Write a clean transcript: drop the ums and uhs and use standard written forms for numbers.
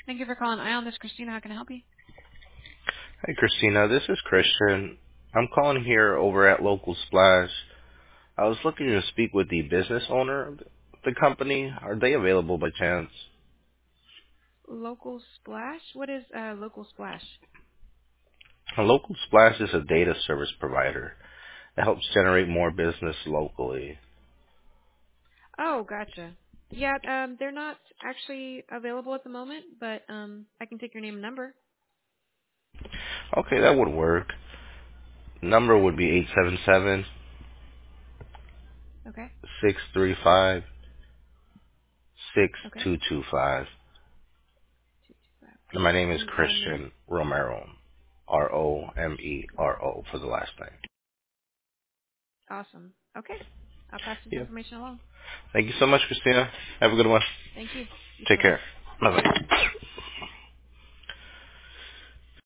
Thank you for calling Ion. This is Christina. How can I help you? Hi, Christina. This is Christian. I'm calling here over at Local Splash. I was looking to speak with the business owner of the company. Are they available by chance? Local Splash? What is Local Splash? Local Splash is a data service provider that helps generate more business locally. Oh, gotcha. Yeah, they're not actually available at the moment, but I can take your name and number. Okay, that would work. Number would be 877 Okay. 635 Okay. 6225. And my name is And name? Christian Romero. Romero for the last name. Awesome. Okay. I'll pass this Yep. information along. Thank you so much, Christina. Have a good one. Thank you. You too. Take Bye-bye. care. Bye-bye.